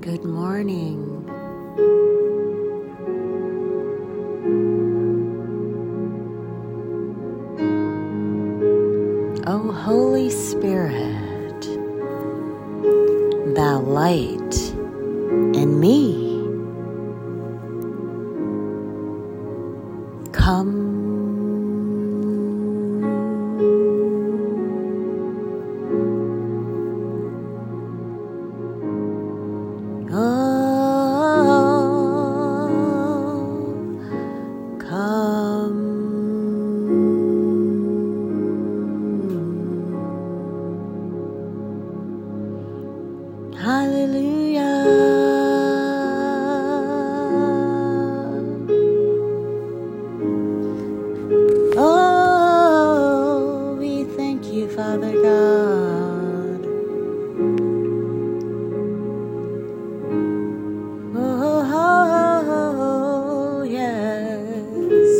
Good morning. O Holy Spirit, thou light in me, come. Oh, we thank you, Father God. Oh, yes.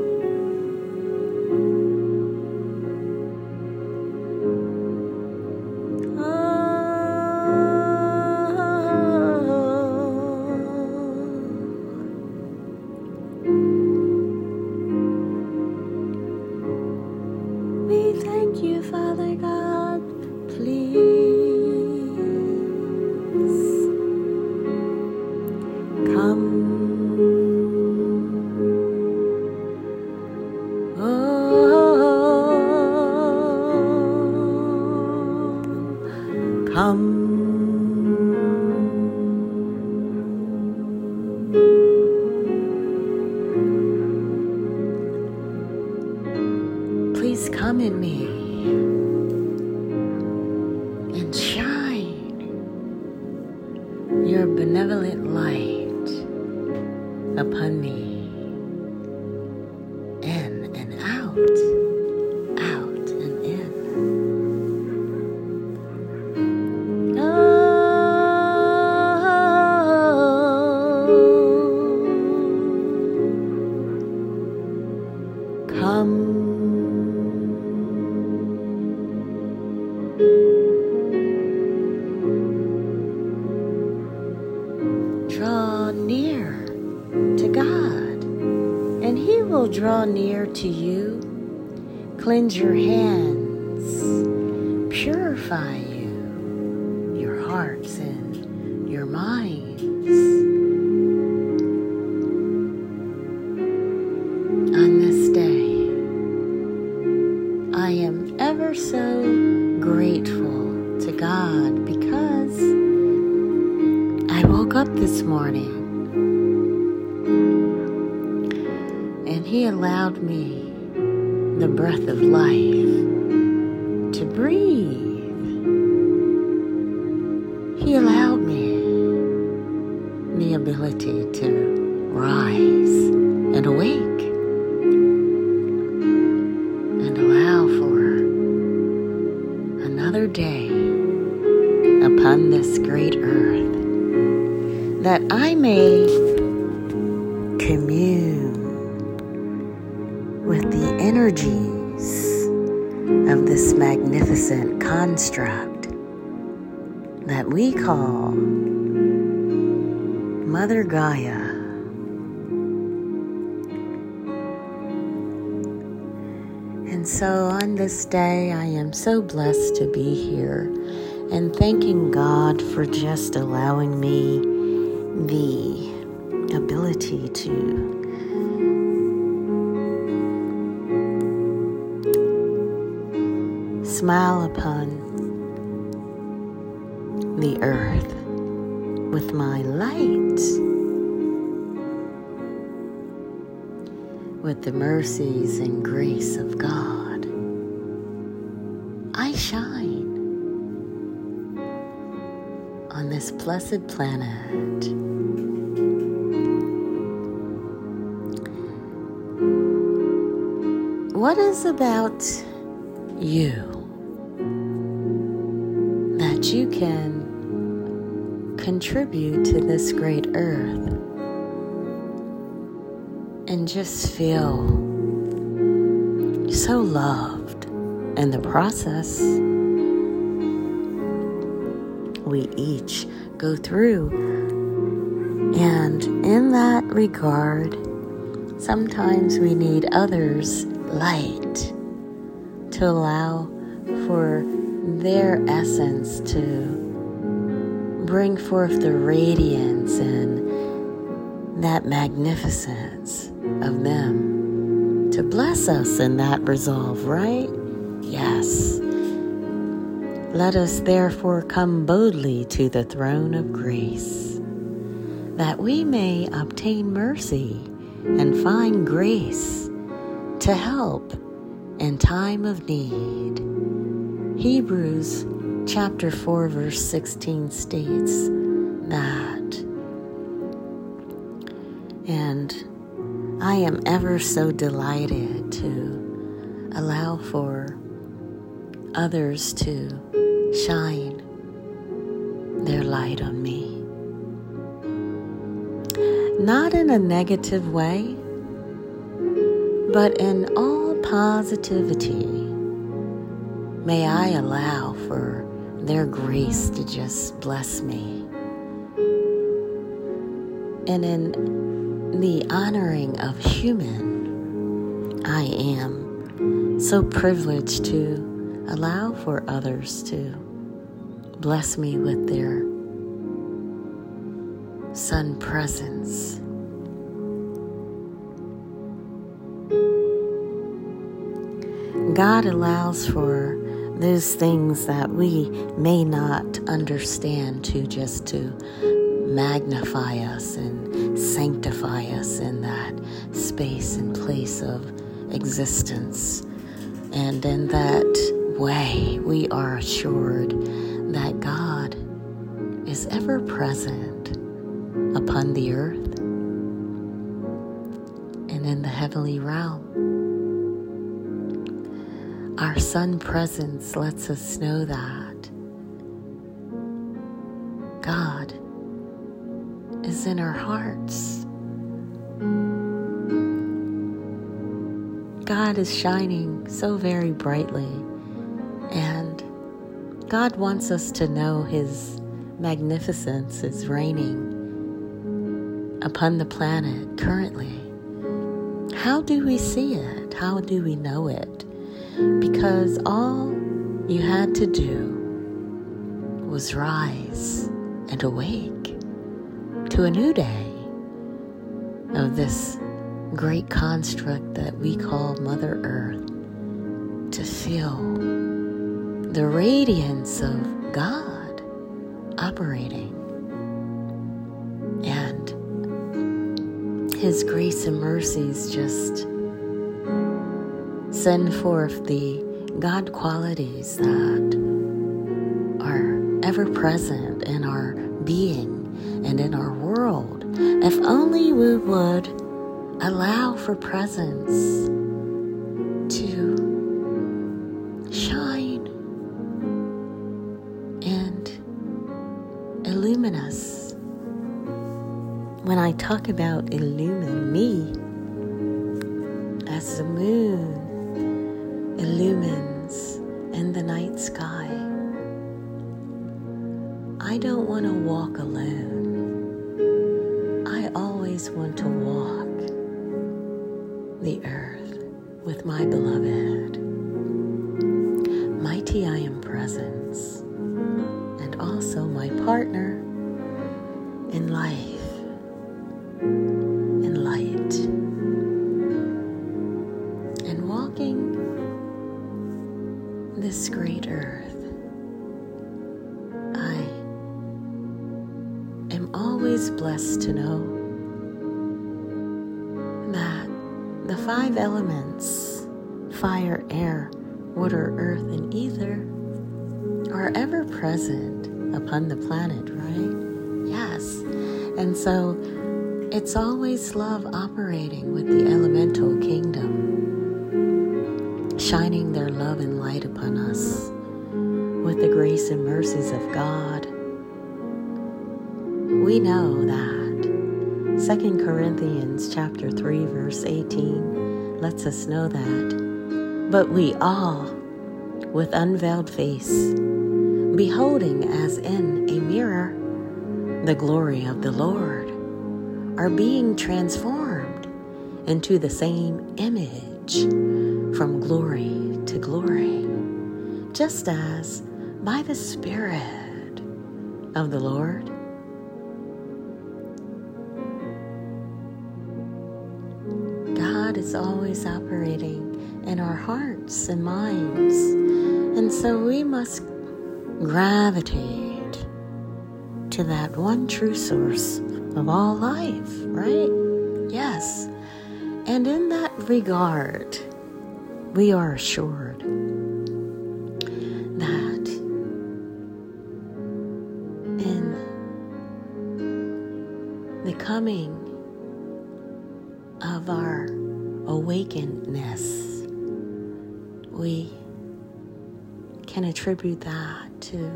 We thank you, Father God. Please come. Oh, come. Please come in me and shine your benevolent light upon me, in and out, out and in. Oh, come. Draw near to God, and He will draw near to you. Cleanse your hands, purify you, your hearts and your minds. On this day, I am ever so grateful to God because I woke up this morning and He allowed me the breath of life to breathe. He allowed me the ability to rise and awake and allow for another day upon this great earth, that I may commune with the energies of this magnificent construct that we call Mother Gaia. And so on this day, I am so blessed to be here and thanking God for just allowing me the ability to smile upon the earth with my light, with the mercies and grace of God. I shine on this blessed planet. What is about you that you can contribute to this great earth and just feel so loved in the process? We each go through. And in that regard, sometimes we need others' light to allow for their essence to bring forth the radiance and that magnificence of them to bless us in that resolve, right? Yes. Let us therefore come boldly to the throne of grace, that we may obtain mercy and find grace to help in time of need. Hebrews chapter 4 verse 16 states that. And I am ever so delighted to allow for others to shine their light on me. Not in a negative way, but in all positivity. May I allow for their grace to just bless me. And in the honoring of human, I am so privileged to allow for others to bless me with their sun presence. God allows for those things that we may not understand to magnify us and sanctify us in that space and place of existence. And in that way, we are assured that God is ever present upon the earth and in the heavenly realm. Our sun presence lets us know that God is in our hearts. God is shining so very brightly, and God wants us to know His magnificence is reigning upon the planet currently. How do we see it? How do we know it? Because all you had to do was rise and awake to a new day of this great construct that we call Mother Earth, to feel the radiance of God operating and His grace and mercies just send forth the God qualities that are ever present in our being and in our world. If only we would allow for presence to shine and illumine us. When I talk about illumine me, as the moon illumines in the night sky, I don't want to walk alone. I always want to walk the earth with my beloved. Mighty I am presence, and also my partner in life, in light, and walking this great earth. I am always blessed to know that the 5 elements, fire, air, water, earth, and ether, are ever present upon the planet, right? Yes. And so it's always love operating with the elemental kingdom, shining their love and light upon us with the grace and mercies of God. We know that 2 Corinthians chapter 3 verse 18 lets us know that, but we all, with unveiled face, beholding as in a mirror the glory of the Lord are being transformed into the same image from glory to glory, just as by the Spirit of the Lord. God is always operating in our hearts and minds, and so we must gravitate to that one true source of all life, right? Yes. And in that regard, we are assured that in the coming of our awakenedness, we can attribute that to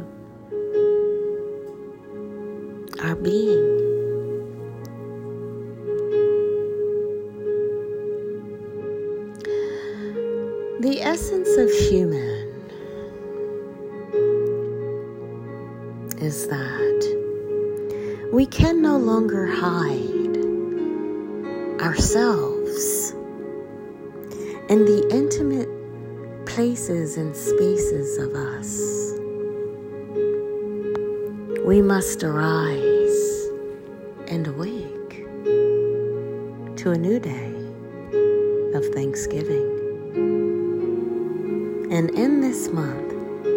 our being. The essence of human is that we can no longer hide ourselves in the intimate places and spaces of us. We must arise and awake to a new day of Thanksgiving. And in this month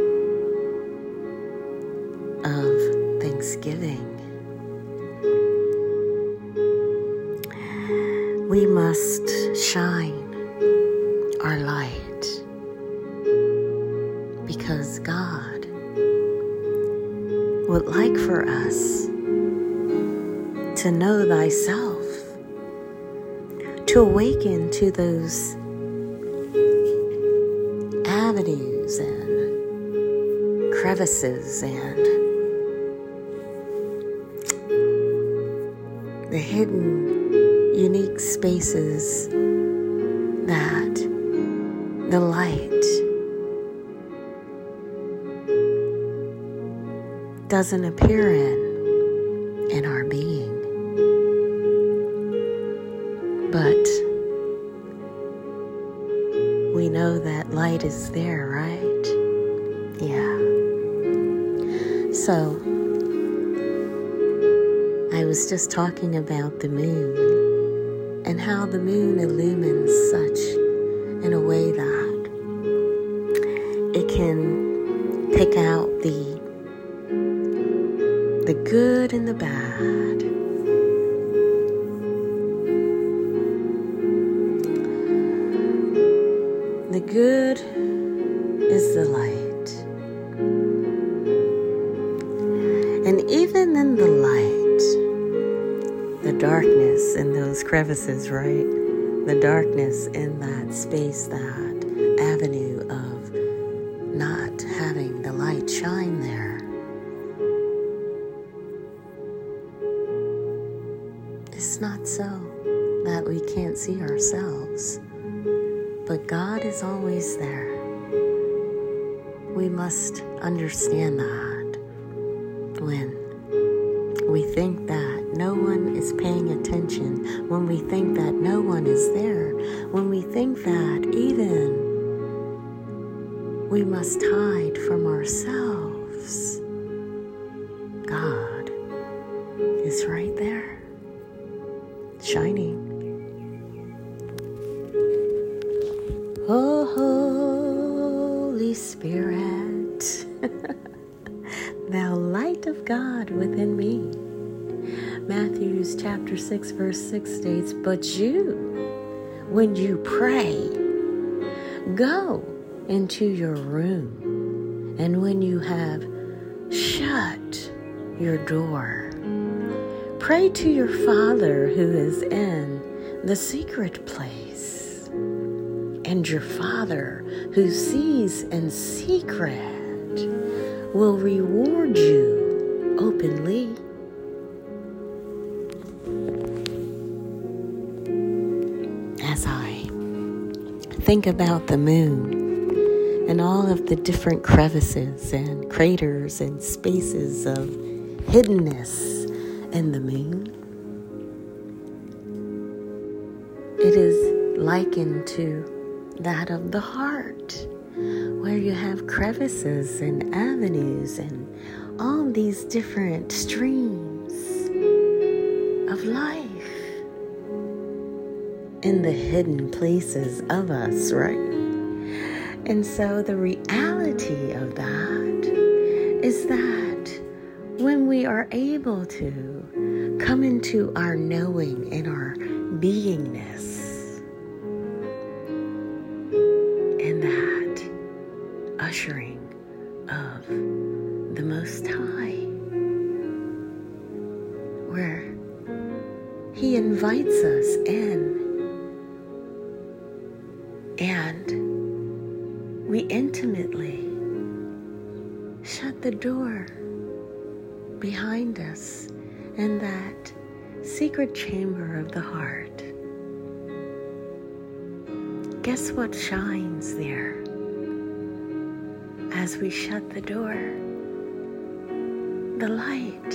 of Thanksgiving, we must shine our light, because God would like for us to know thyself, to awaken to those avenues and crevices and the hidden, unique spaces that the light doesn't appear in our being. But we know that light is there, right? Yeah. So, I was just talking about the moon and how the moon illumines such in a way that it can pick out the good and the bad. The good is the light. And even in the light, the darkness in those crevices, right? The darkness in that space, that avenue of not having the light shine there. It's not so that we can't see ourselves, but God is always there. We must understand that when we think that no one is paying attention, when we think that no one is there, when we think that even we must hide from ourselves, God is right there, shining. Oh, Holy Spirit, thou light of God within me. Matthew chapter 6 verse 6 states, but you, when you pray, go into your room, and when you have shut your door, pray to your Father who is in the secret place, and your Father who sees in secret will reward you openly. As I think about the moon and all of the different crevices and craters and spaces of hiddenness and the moon. It is likened to that of the heart, where you have crevices and avenues and all these different streams of life in the hidden places of us, right? And so the reality of that is that when we are able to come into our knowing and our beingness, and that ushering of the Most High, where He invites us in, and we intimately shut the door behind us in that secret chamber of the heart. Guess what shines there as we shut the door? The light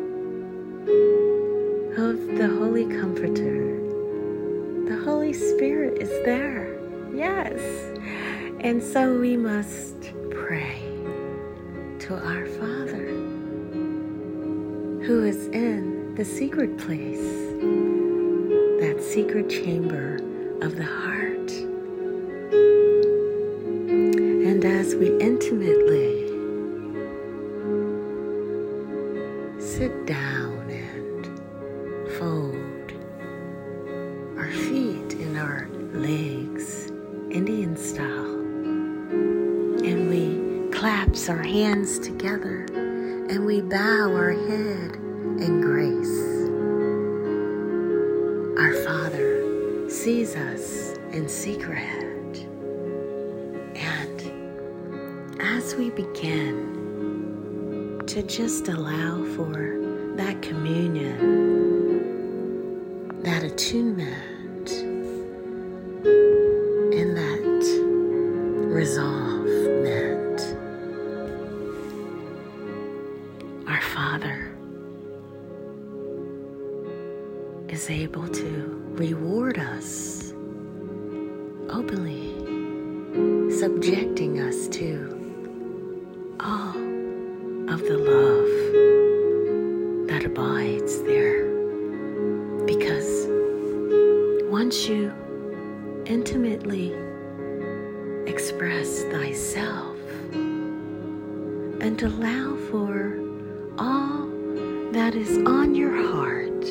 of the Holy Comforter. The Holy Spirit is there. Yes. And so we must pray to our Father, who is in the secret place, that secret chamber of the heart. And as we intimately sit down and fold our feet in our legs, Indian style, and we clasp our hands together and we bow our head in grace, our Father sees us in secret. As we begin to just allow for that communion, that attunement, and that resolvement, our Father is able to reward us openly, subjecting us to all of the love that abides there. Because once you intimately express thyself and allow for all that is on your heart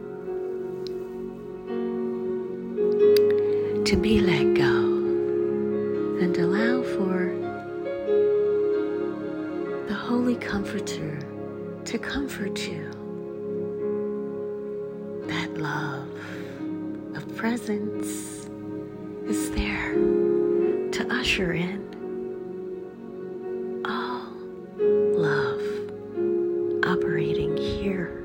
to be let go, and allow for the Holy Comforter to comfort you, that love of presence is there to usher in all love operating here,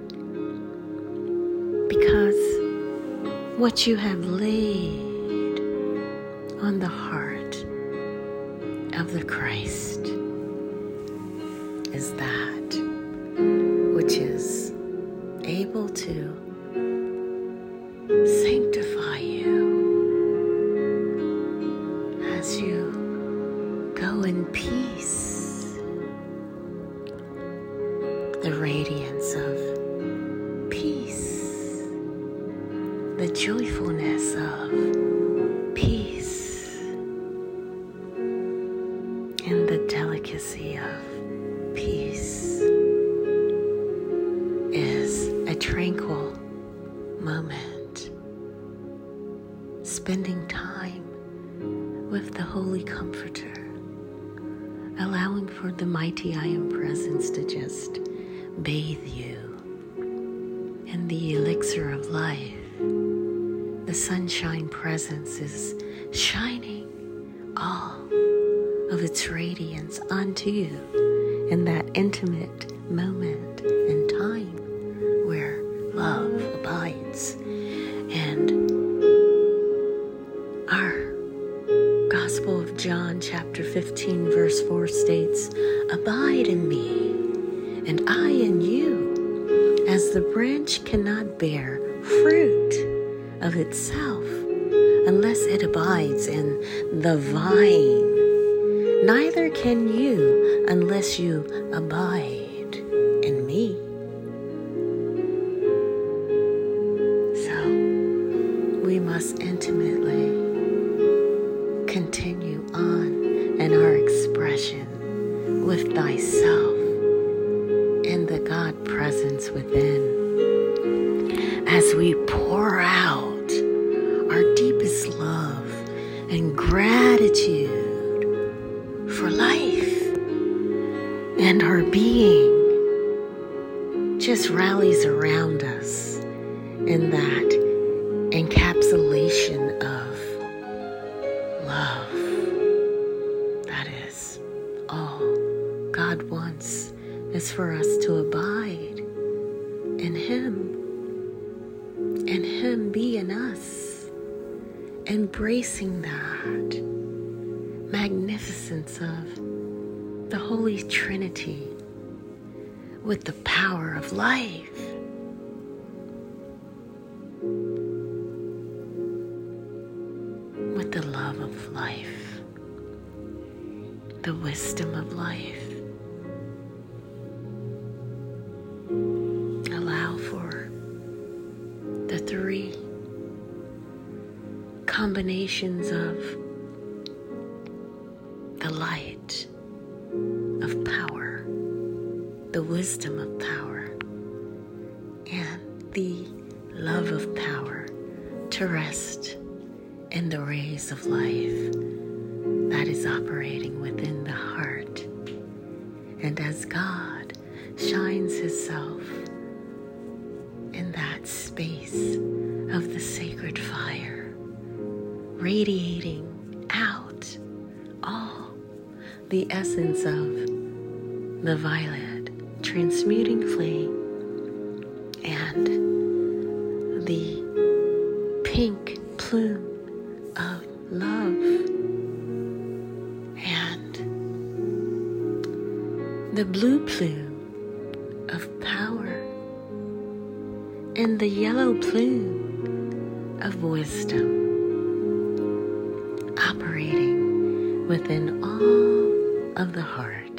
because what you have laid on the heart of the Christ is that which is able to sanctify you as you go in peace. The radiance of peace, the joyfulness of peace, and the delicacy of peace is a tranquil moment, spending time with the Holy Comforter, allowing for the mighty I Am Presence to just bathe you in the elixir of life. The sunshine presence is shining all of its radiance onto you in that intimate moment in time where love abides. And our Gospel of John chapter 15 verse 4 states, "Abide in me, and I in you, as the branch cannot bear fruit of itself unless it abides in the vine, neither can you unless you abide in me. So we must intimately continue on in our expression with thyself in the God presence within, as we pour out our deepest love and gratitude for life, and our being just rallies around us in that encapsulation of love. That is all God wants, is for us to abide in Him, and Him be in us, embracing that magnificence of the Holy Trinity with the power of life. With the love of life, the wisdom of life. Allow for the three combinations of the light of power, the wisdom of power, and the love of power to rest in the rays of life that is operating within the heart. And as God shines Himself in that space of the sacred fire, radiating out all the essence of the violet transmuting flame and the pink plume of love and the blue plume of power and the yellow plume of wisdom, operating within all of the heart,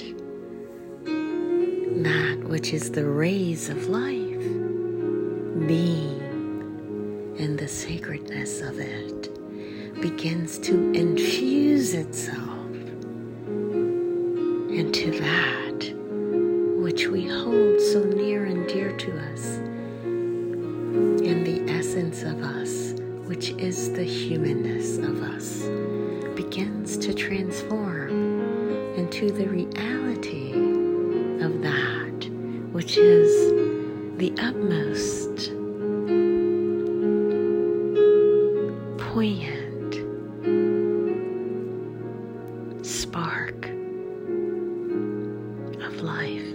that which is the rays of life, being in the sacredness of it, begins to infuse itself into that which we hold so near and dear to us, in the essence of us, which is the humanness of us, begins to transform into the reality of that which is the utmost poignant spark of life.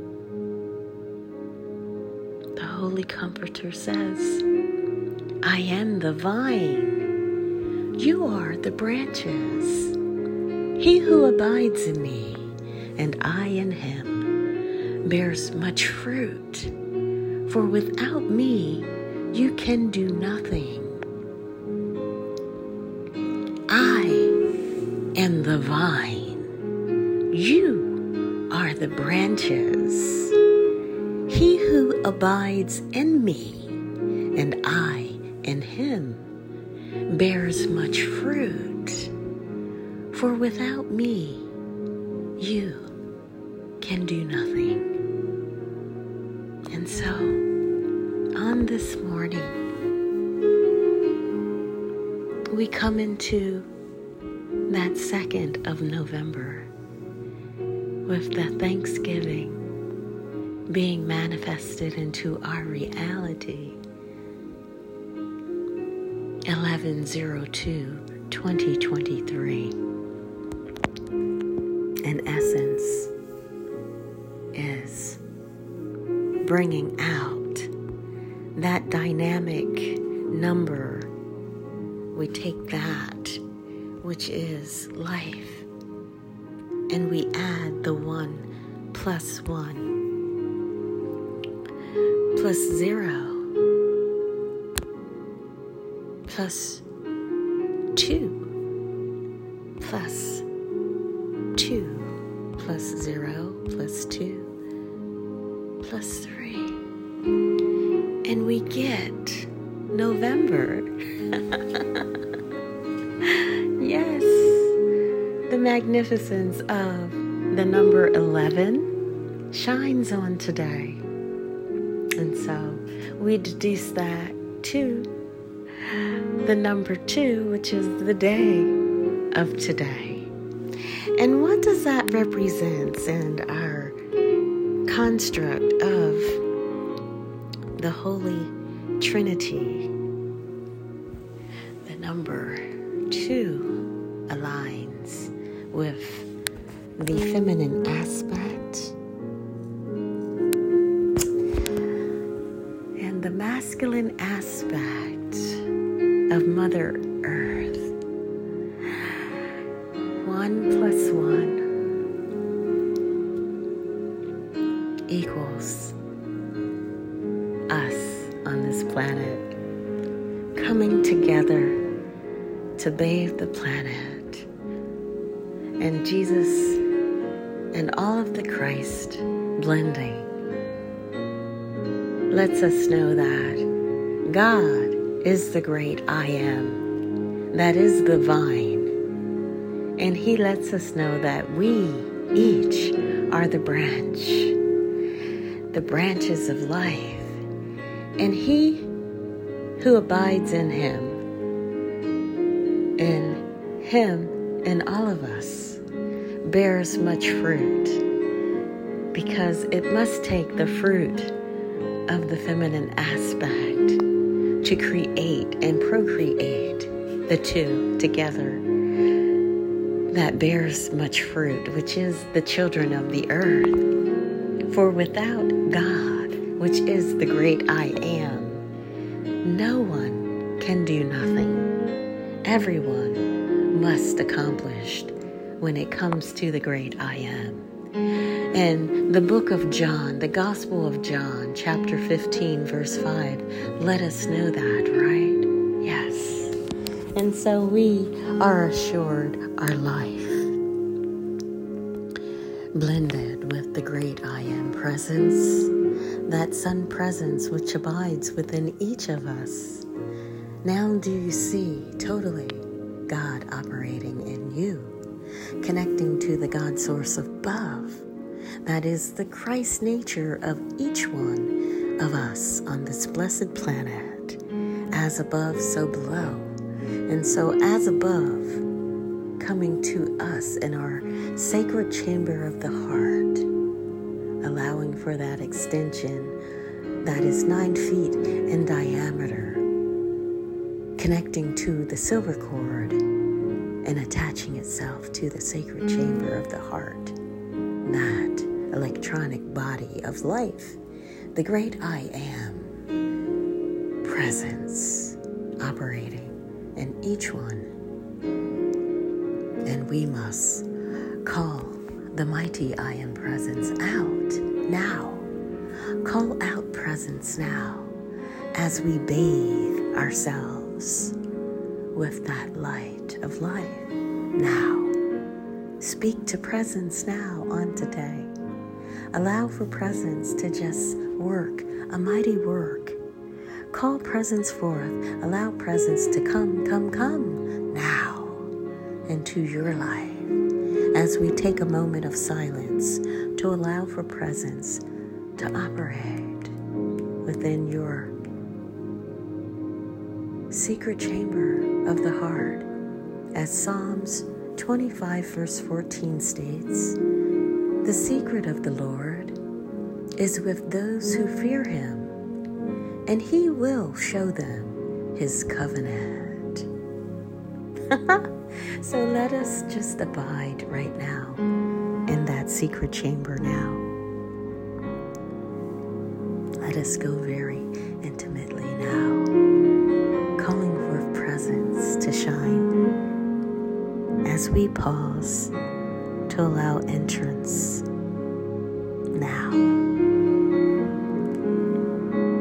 The Holy Comforter says, I am the vine, you are the branches. He who abides in me, and I in him, bears much fruit, for without me you can do nothing. I am the vine, you are the branches. He who abides in me, and I in him, bears much fruit, for without me you can do nothing. And so, on this morning, we come into that 2nd of November with the Thanksgiving being manifested into our reality. 11/02/2023, in essence, is bringing out that dynamic number. We take that which is life and we add the 1 + 1 plus 0 plus 2 plus 2 plus 0 plus 2 plus 3. And we get November. Yes, the magnificence of the number 11 shines on today. And so we deduce that to the number 2, which is the day of today. And what does that represent in our construct of the Holy Trinity? The number 2 aligns with the feminine aspect and the masculine aspect of Mother Earth. 1 plus 1 equals us on this planet coming together to bathe the planet. And Jesus and all of the Christ blending lets us know that God is the great I am, that is the vine. And He lets us know that we each are the branches of life. And He who abides in Him and all of us bears much fruit, because it must take the fruit of the feminine aspect to create and procreate the two together that bears much fruit, which is the children of the earth. For without God, which is the great I am, no one can do nothing. Everyone must accomplish when it comes to the great I am. And the book of John, the Gospel of John, chapter 15, verse 5, let us know that, right? Yes. And so we are assured our life, blended with the great I am presence, that sun presence which abides within each of us. Now do you see totally God operating in you, connecting to the God source above, that is the Christ nature of each one of us on this blessed planet, as above, so below. And so as above, coming to us in our sacred chamber of the heart, allowing for that extension that is 9 feet in diameter, connecting to the silver cord and attaching itself to the sacred chamber of the heart, that electronic body of life, the great I am presence operating in each one. And we must call the mighty I am presence out now. Call out presence now as we bathe ourselves with that light of life now. Speak to presence now on today. Allow for presence to just work a mighty work. Call presence forth. Allow presence to come now into your life, as we take a moment of silence to allow for presence to operate within your secret chamber of the heart. As Psalms 25 verse 14 states, the secret of the Lord is with those who fear Him, and He will show them His covenant. So let us just abide right now in that secret chamber now. Let us go very intimately now, calling forth presence to shine as we pause to allow entrance now.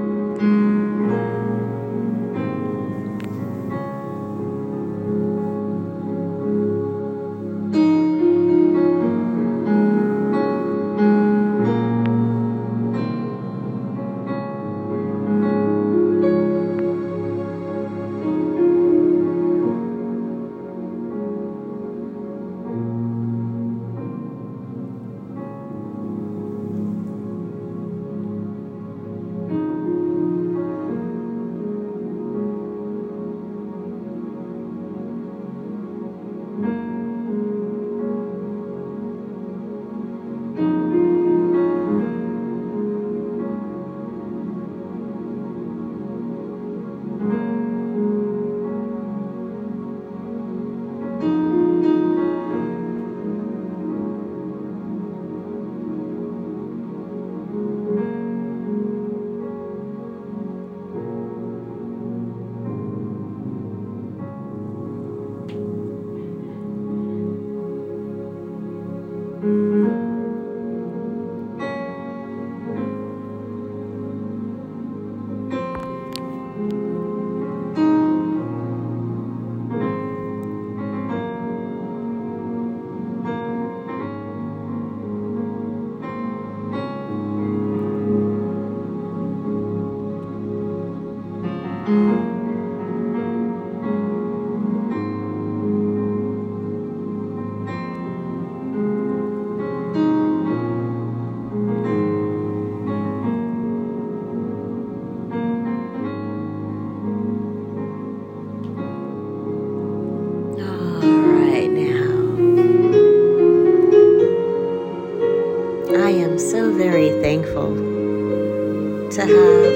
So very thankful to have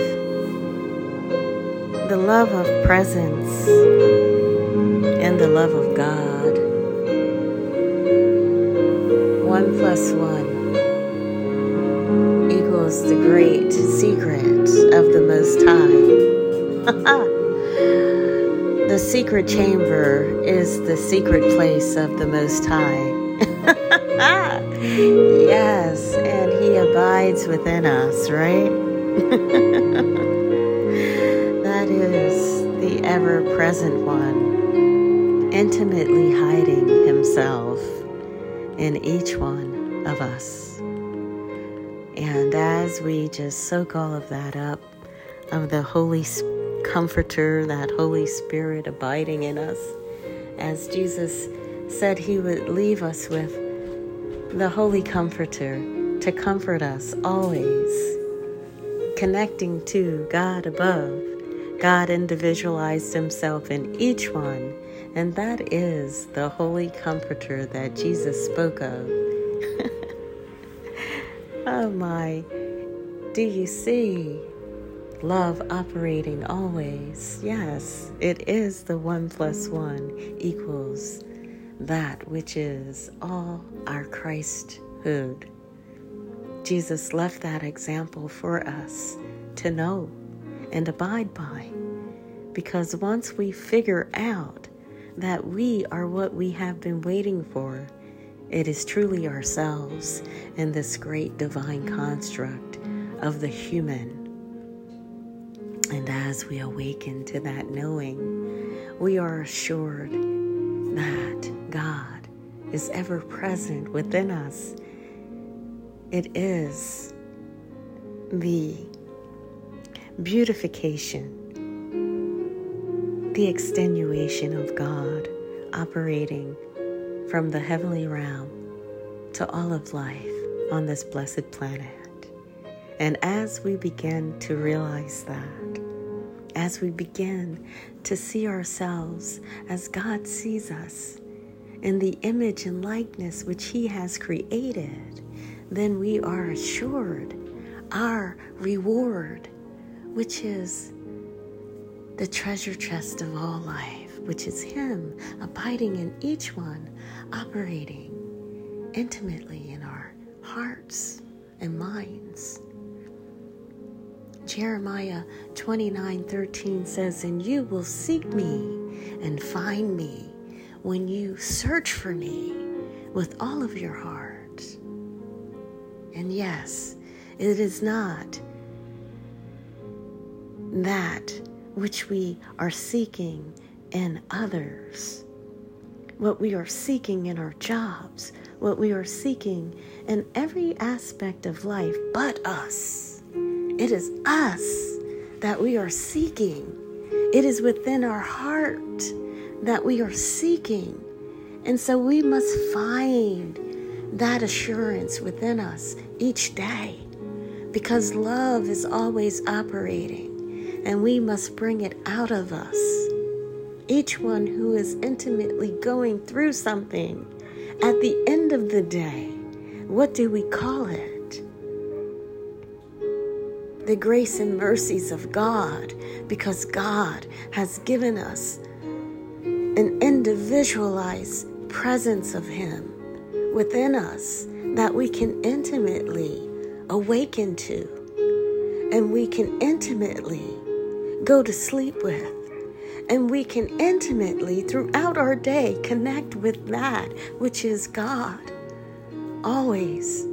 the love of presence and the love of God. 1 + 1 equals the great secret of the Most High. The secret chamber is the secret place of the Most High. Yes, and He abides within us, right? That is the ever-present one, intimately hiding Himself in each one of us. And as we just soak all of that up, of the Holy Comforter, that Holy Spirit abiding in us, as Jesus said He would leave us with the Holy Comforter to comfort us always, connecting to God above. God individualized Himself in each one, and that is the Holy Comforter that Jesus spoke of. Oh my, do you see love operating always? Yes, it is the 1 + 1 equals that which is all our Christhood. Jesus left that example for us to know and abide by, because once we figure out that we are what we have been waiting for, it is truly ourselves in this great divine construct of the human. And as we awaken to that knowing, we are assured that God is ever present within us. It is the beautification, the extenuation of God operating from the heavenly realm to all of life on this blessed planet. And as we begin to realize that, as we begin to see ourselves as God sees us in the image and likeness which He has created, then we are assured our reward, which is the treasure chest of all life, which is Him abiding in each one, operating intimately in our hearts and minds. Jeremiah 29:13 says, "And you will seek me and find me when you search for me with all of your heart." And yes, it is not that which we are seeking in others, what we are seeking in our jobs, what we are seeking in every aspect of life but us. It is us that we are seeking. It is within our heart that we are seeking. And so we must find that assurance within us each day, because love is always operating, and we must bring it out of us. Each one who is intimately going through something, at the end of the day, what do we call it? The grace and mercies of God, because God has given us an individualized presence of Him within us that we can intimately awaken to, and we can intimately go to sleep with, and we can intimately throughout our day connect with that which is God, always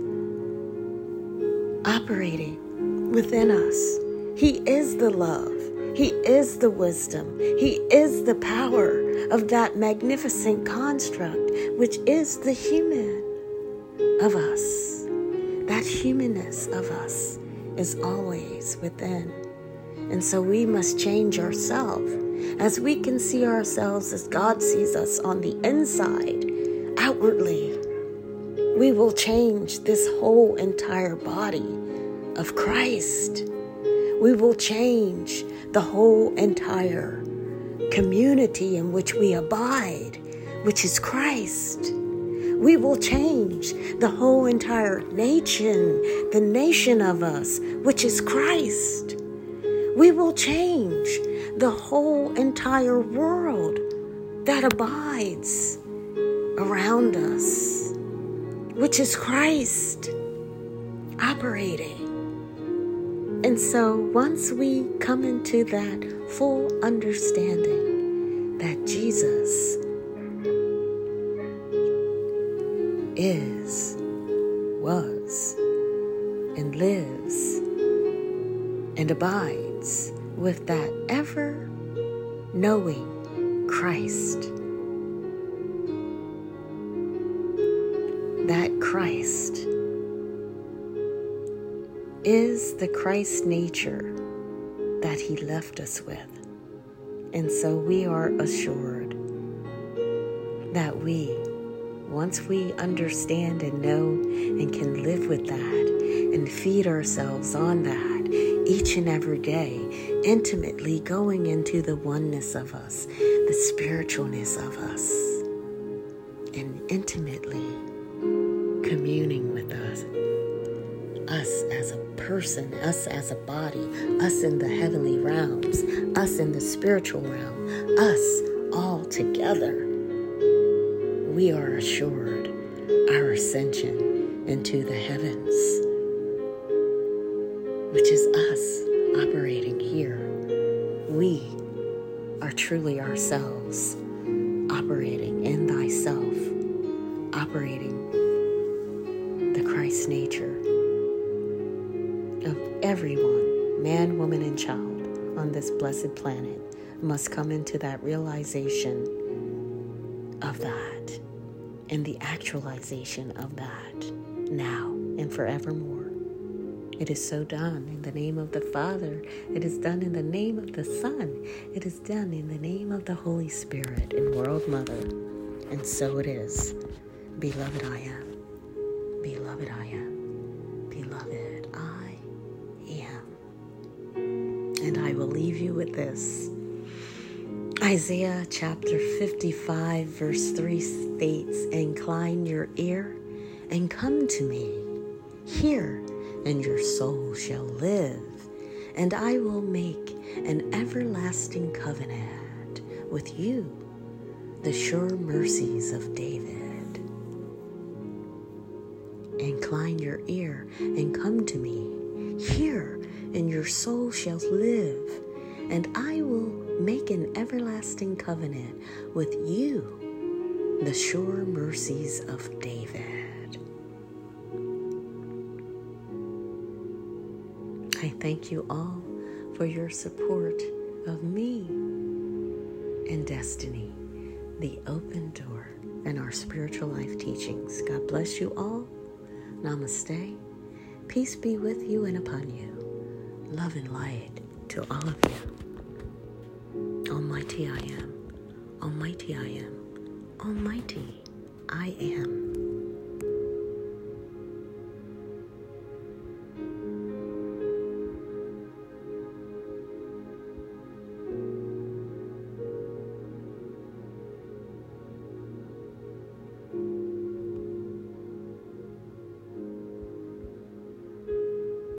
operating within us. He is the love. He is the wisdom. He is the power of that magnificent construct, which is the human of us. That humanness of us is always within. And so we must change ourselves. As we can see ourselves as God sees us on the inside, outwardly, we will change this whole entire body of Christ. We will change the whole entire community in which we abide, which is Christ. We will change the whole entire nation, the nation of us, which is Christ. We will change the whole entire world that abides around us, which is Christ operating. And so once we come into that full understanding that Jesus is, was, and lives, and abides with that ever-knowing Christ, that Christ is the Christ nature that He left us with. And so we are assured that once we understand and know and can live with that and feed ourselves on that each and every day, intimately going into the oneness of us, the spiritualness of us, and intimately communing with us as a person, us as a body, us in the heavenly realms, us in the spiritual realm, us all together, we are assured our ascension into the heavens, which is us operating here. We are truly ourselves, operating in thyself, operating the Christ nature of everyone, man, woman, and child on this blessed planet must come into that realization of that and the actualization of that now and forevermore. It is so done in the name of the Father. It is done in the name of the Son. It is done in the name of the Holy Spirit and World Mother. And so it is. Beloved I am. Beloved I am. Beloved I am. And I will leave you with this. Isaiah chapter 55 verse 3 states, "Incline your ear and come to me. Hear, and your soul shall live. And I will make an everlasting covenant with you, the sure mercies of David." Incline your ear and come to me. Hear, and your soul shall live. And I will make an everlasting covenant with you, the sure mercies of David. I thank you all for your support of me and Destiny, the open door, and our spiritual life teachings. God bless you all. Namaste. Peace be with you and upon you. Love and light to all of you. Almighty I am. Almighty I am. Almighty I am.